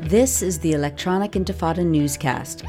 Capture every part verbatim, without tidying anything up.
This is the Electronic Intifada newscast.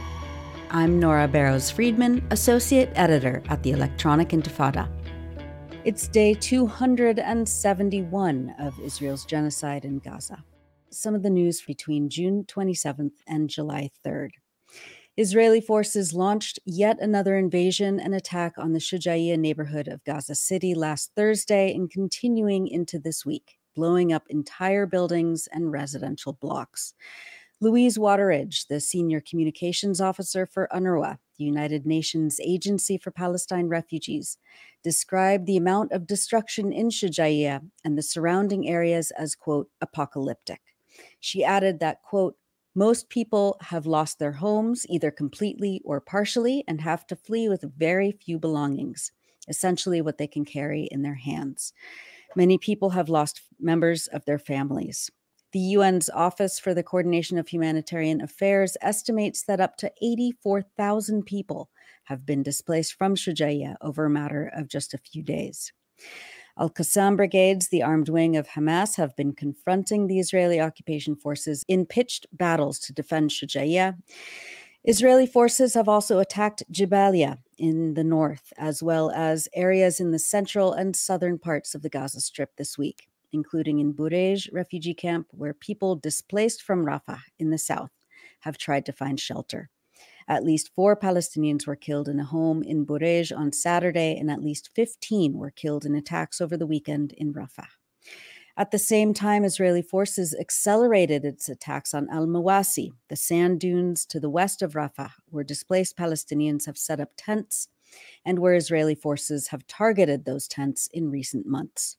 I'm Nora Barrows-Friedman, Associate Editor at the Electronic Intifada. It's day two hundred seventy-one of Israel's genocide in Gaza. Some of the news between June twenty-seventh and July third. Israeli forces launched yet another invasion and attack on the Shujaiya neighborhood of Gaza City last Thursday and continuing into this week, blowing up entire buildings and residential blocks. Louise Wateridge, the senior communications officer for UNRWA, the United Nations Agency for Palestine Refugees, described the amount of destruction in Shujaiya and the surrounding areas as, quote, apocalyptic. She added that, quote, most people have lost their homes either completely or partially and have to flee with very few belongings, essentially what they can carry in their hands. Many people have lost members of their families. The U N's Office for the Coordination of Humanitarian Affairs estimates that up to eighty-four thousand people have been displaced from Shujaiya over a matter of just a few days. Al-Qassam brigades, the armed wing of Hamas, have been confronting the Israeli occupation forces in pitched battles to defend Shujaiya. Israeli forces have also attacked Jabalia in the north, as well as areas in the central and southern parts of the Gaza Strip this week, including in Burej refugee camp, where people displaced from Rafah in the south have tried to find shelter. At least four Palestinians were killed in a home in Burej on Saturday, and at least fifteen were killed in attacks over the weekend in Rafah. At the same time, Israeli forces accelerated its attacks on Al-Mawasi, the sand dunes to the west of Rafah, where displaced Palestinians have set up tents and where Israeli forces have targeted those tents in recent months.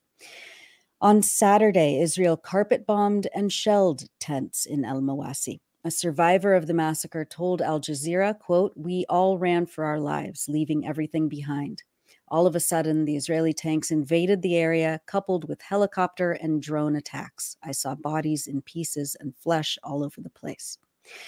On Saturday, Israel carpet-bombed and shelled tents in Al-Mawasi. A survivor of the massacre told Al Jazeera, quote, we all ran for our lives, leaving everything behind. All of a sudden, the Israeli tanks invaded the area, coupled with helicopter and drone attacks. I saw bodies in pieces and flesh all over the place.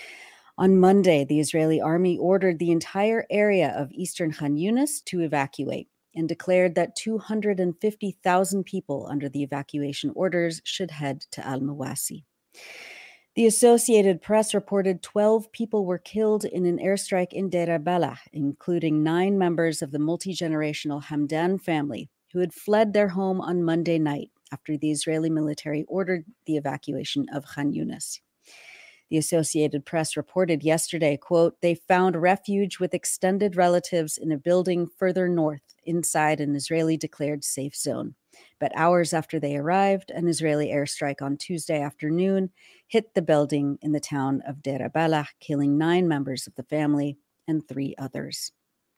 On Monday, the Israeli army ordered the entire area of eastern Khan Yunis to evacuate and declared that two hundred fifty thousand people under the evacuation orders should head to Al-Mawasi. The Associated Press reported twelve people were killed in an airstrike in Deir al-Balah, including nine members of the multi-generational Hamdan family who had fled their home on Monday night after the Israeli military ordered the evacuation of Khan Yunis. The Associated Press reported yesterday, quote, they found refuge with extended relatives in a building further north inside an Israeli-declared safe zone. But hours after they arrived, an Israeli airstrike on Tuesday afternoon hit the building in the town of Deir al-Balah, killing nine members of the family and three others.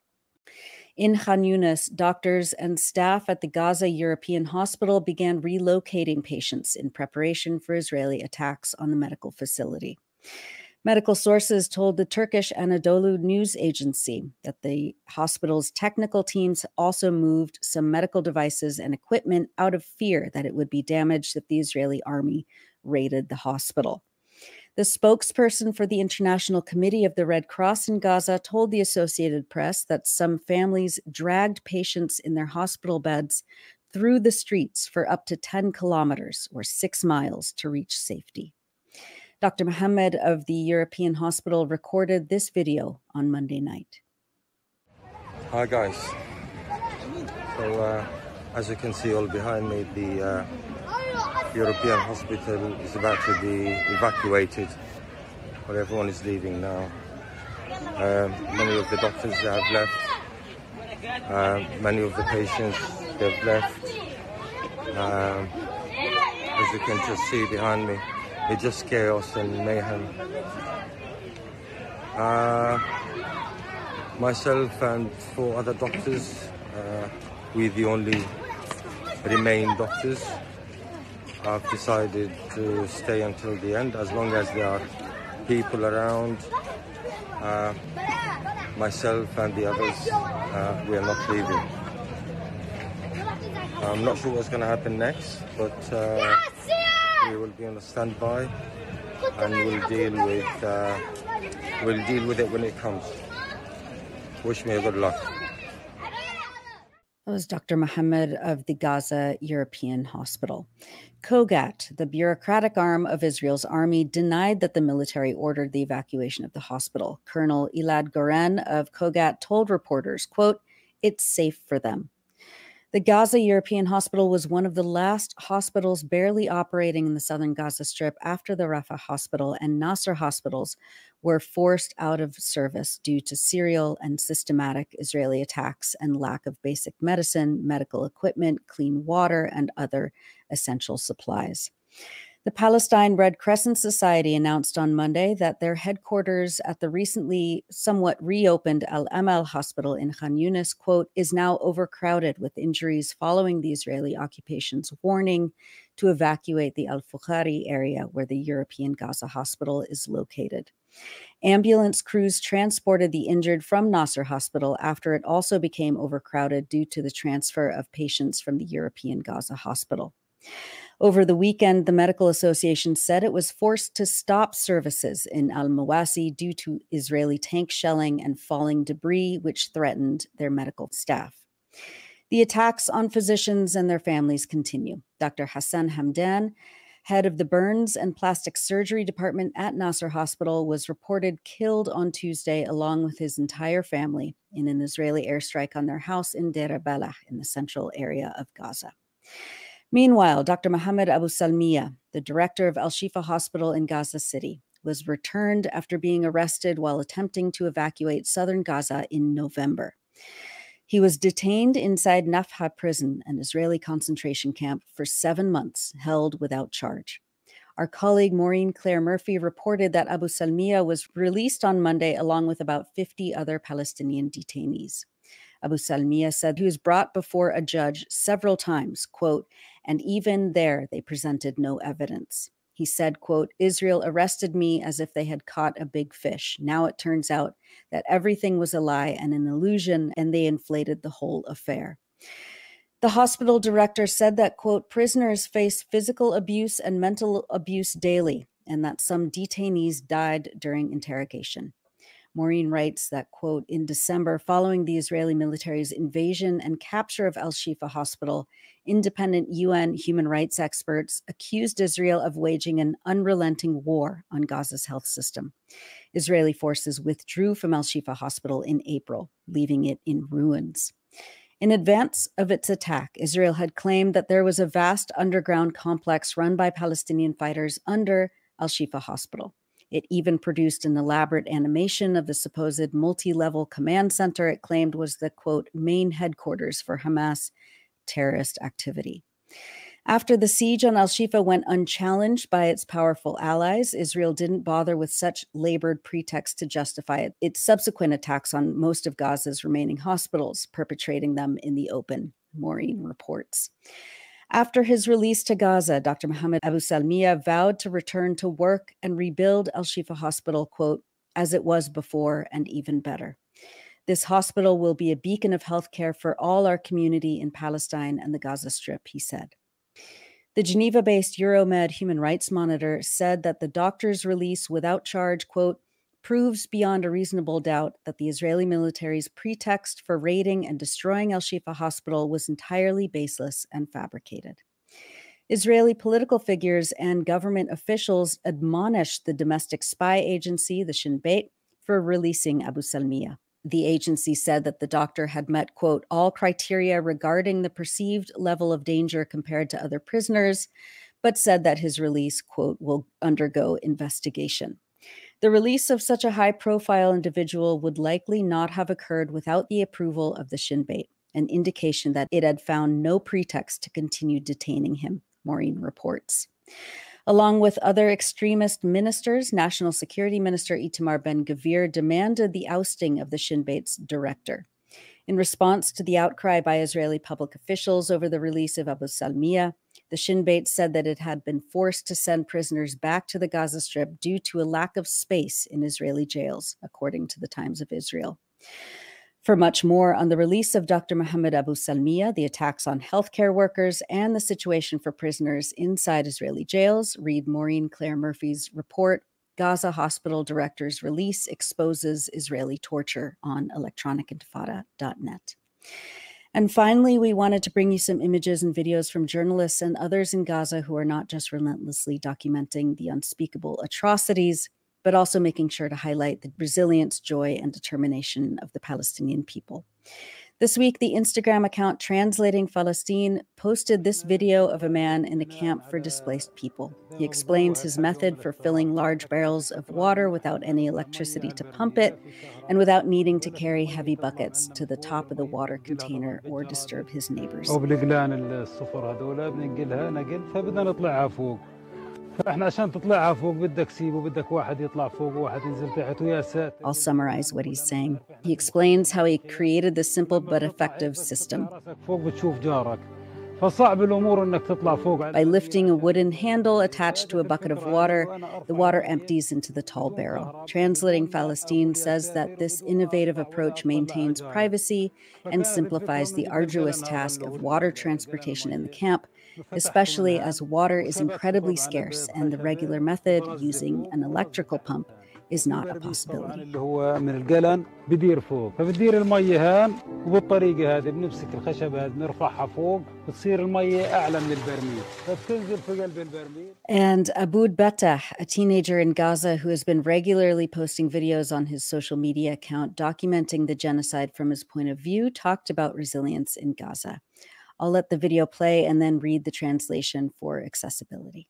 In Khan Yunis, doctors and staff at the Gaza European Hospital began relocating patients in preparation for Israeli attacks on the medical facility. Medical sources told the Turkish Anadolu news agency that the hospital's technical teams also moved some medical devices and equipment out of fear that it would be damaged if the Israeli army raided the hospital. The spokesperson for the International Committee of the Red Cross in Gaza told the Associated Press that some families dragged patients in their hospital beds through the streets for up to ten kilometers or six miles to reach safety. Doctor Mohammed of the European Hospital recorded this video on Monday night. Hi guys. So uh, as you can see all behind me, the uh, European Hospital is about to be evacuated, but everyone is leaving now. Uh, many of the doctors have left. Uh, many of the patients they've left. Uh, as you can just see behind me, it's just chaos and mayhem. Uh, myself and four other doctors, uh, we're the only remain doctors. I've decided to stay until the end, as long as there are people around. Uh, myself and the others, uh, we are not leaving. I'm not sure what's going to happen next, but uh, we will be on a standby and we'll deal with uh, we'll deal with it when it comes. Wish me a good luck. That was Doctor Mohammed of the Gaza European Hospital. Kogat, the bureaucratic arm of Israel's army, denied that the military ordered the evacuation of the hospital. Colonel Elad Goren of Kogat told reporters, quote, "It's safe for them." The Gaza European Hospital was one of the last hospitals barely operating in the southern Gaza Strip after the Rafah Hospital and Nasser hospitals were forced out of service due to serial and systematic Israeli attacks and lack of basic medicine, medical equipment, clean water, and other essential supplies. The Palestine Red Crescent Society announced on Monday that their headquarters at the recently somewhat reopened Al Amal Hospital in Khan Yunis, quote, is now overcrowded with injuries following the Israeli occupation's warning to evacuate the Al Fukhari area where the European Gaza Hospital is located. Ambulance crews transported the injured from Nasser Hospital after it also became overcrowded due to the transfer of patients from the European Gaza Hospital. Over the weekend, the Medical Association said it was forced to stop services in Al-Mawasi due to Israeli tank shelling and falling debris, which threatened their medical staff. The attacks on physicians and their families continue. Doctor Hassan Hamdan, head of the burns and plastic surgery department at Nasser Hospital, was reported killed on Tuesday along with his entire family in an Israeli airstrike on their house in Deir Balah in the central area of Gaza. Meanwhile, Doctor Mohammed Abu Salmiya, the director of Al-Shifa Hospital in Gaza City, was returned after being arrested while attempting to evacuate southern Gaza in November. He was detained inside Nafha prison, an Israeli concentration camp, for seven months, held without charge. Our colleague Maureen Claire Murphy reported that Abu Salmiya was released on Monday along with about fifty other Palestinian detainees. Abu Salmiya said he was brought before a judge several times, quote, and even there they presented no evidence. He said, quote, Israel arrested me as if they had caught a big fish. Now it turns out that everything was a lie and an illusion, and they inflated the whole affair. The hospital director said that, quote, prisoners face physical abuse and mental abuse daily, and that some detainees died during interrogation. Maureen writes that, quote, in December, following the Israeli military's invasion and capture of Al-Shifa Hospital, independent U N human rights experts accused Israel of waging an unrelenting war on Gaza's health system. Israeli forces withdrew from Al-Shifa Hospital in April, leaving it in ruins. In advance of its attack, Israel had claimed that there was a vast underground complex run by Palestinian fighters under Al-Shifa Hospital. It even produced an elaborate animation of the supposed multi-level command center it claimed was the, quote, main headquarters for Hamas terrorist activity. After the siege on Al-Shifa went unchallenged by its powerful allies, Israel didn't bother with such labored pretext to justify it, its subsequent attacks on most of Gaza's remaining hospitals, perpetrating them in the open, Maureen reports. After his release to Gaza, Doctor Mohammed Abu Salmiya vowed to return to work and rebuild Al-Shifa Hospital, quote, as it was before and even better. This hospital will be a beacon of healthcare for all our community in Palestine and the Gaza Strip, he said. The Geneva-based Euromed Human Rights Monitor said that the doctor's release without charge, quote, proves beyond a reasonable doubt that the Israeli military's pretext for raiding and destroying Al-Shifa Hospital was entirely baseless and fabricated. Israeli political figures and government officials admonished the domestic spy agency, the Shin Bet, for releasing Abu Salmiya. The agency said that the doctor had met, quote, all criteria regarding the perceived level of danger compared to other prisoners, but said that his release, quote, will undergo investigation. The release of such a high-profile individual would likely not have occurred without the approval of the Shin Bet, an indication that it had found no pretext to continue detaining him, Maureen reports. Along with other extremist ministers, National Security Minister Itamar Ben-Gvir demanded the ousting of the Shin Bet's director. In response to the outcry by Israeli public officials over the release of Abu Salmiya, the Shin Bet said that it had been forced to send prisoners back to the Gaza Strip due to a lack of space in Israeli jails, according to the Times of Israel. For much more on the release of Doctor Mohammed Abu Salmiya, the attacks on healthcare workers, and the situation for prisoners inside Israeli jails, read Maureen Claire Murphy's report, Gaza Hospital Director's Release Exposes Israeli Torture on electronic intifada dot net. And finally, we wanted to bring you some images and videos from journalists and others in Gaza who are not just relentlessly documenting the unspeakable atrocities, but also making sure to highlight the resilience, joy, and determination of the Palestinian people. This week, the Instagram account Translating Palestine posted this video of a man in a camp for displaced people. He explains his method for filling large barrels of water without any electricity to pump it and without needing to carry heavy buckets to the top of the water container or disturb his neighbors. فاحنا عشان تطلعها فوق بدك سيب وبدك واحد يطلع فوق وواحد ينزل تحت ويا ساتر. I'll summarize what he's saying. He explains how he created this simple but effective system. فوق بتشوف جارك. فصعب الامور انك تطلع فوق. By lifting a wooden handle attached to a bucket of water, the water empties into the tall barrel. Translating Palestine says that this innovative approach maintains privacy and simplifies the arduous task of water transportation in the camp, especially as water is incredibly scarce and the regular method, using an electrical pump, is not a possibility. اللي هو من القلن بدير فوق فبدير المية هان وبالطريقة هذه بنمسك الخشب هذا نرفعها فوق بتصير المية أعلى من البرميل فبتنزل في قلب البرميل. And Aboud Battah, a teenager in Gaza who has been regularly posting videos on his social media account documenting the genocide from his point of view, talked about resilience in Gaza. I'll let the video play and then read the translation for accessibility.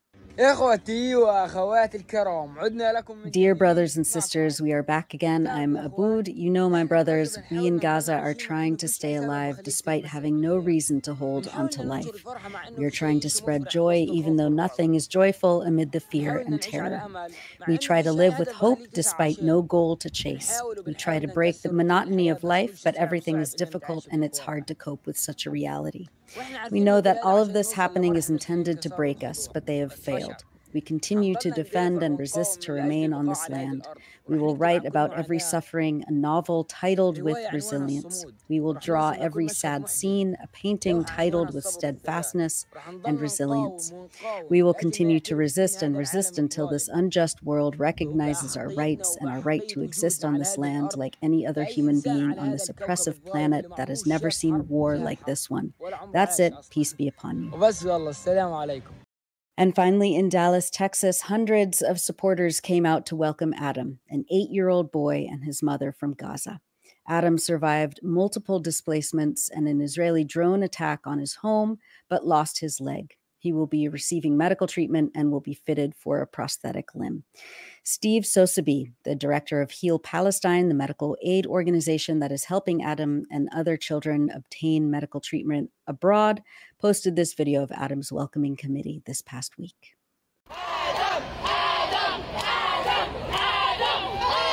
Dear brothers and sisters, we are back again. I'm Aboud. You know my brothers. We in Gaza are trying to stay alive despite having no reason to hold onto life. We are trying to spread joy even though nothing is joyful amid the fear and terror. We try to live with hope despite no goal to chase. We try to break the monotony of life, but everything is difficult and it's hard to cope with such a reality. We know that all of this happening is intended to break us, but they have failed. We continue to defend and resist to remain on this land. We will write about every suffering, a novel titled with resilience. We will draw every sad scene, a painting titled with steadfastness and resilience. We will continue to resist and resist until this unjust world recognizes our rights and our right to exist on this land like any other human being on this oppressive planet that has never seen war like this one. That's it. Peace be upon you. And finally, in Dallas, Texas, hundreds of supporters came out to welcome Adam, an eight-year-old boy and his mother from Gaza. Adam survived multiple displacements and an Israeli drone attack on his home, but lost his leg. He will be receiving medical treatment and will be fitted for a prosthetic limb. Steve Sosaby, the director of Heal Palestine, the medical aid organization that is helping Adam and other children obtain medical treatment abroad, posted this video of Adam's welcoming committee this past week. Adam, Adam, Adam, Adam,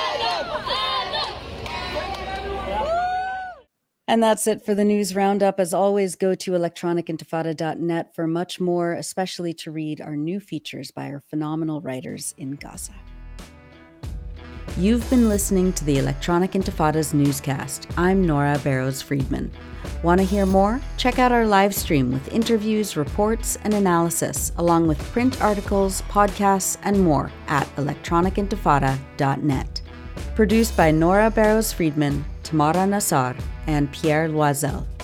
Adam, Adam. And that's it for the news roundup. As always, go to electronic intifada dot net for much more, especially to read our new features by our phenomenal writers in Gaza. You've been listening to the Electronic Intifada's newscast. I'm Nora Barrows-Friedman. Want to hear more? Check out our live stream with interviews, reports, and analysis, along with print articles, podcasts, and more at electronic intifada dot net. Produced by Nora Barrows-Friedman, Tamara Nassar, and Pierre Loisel.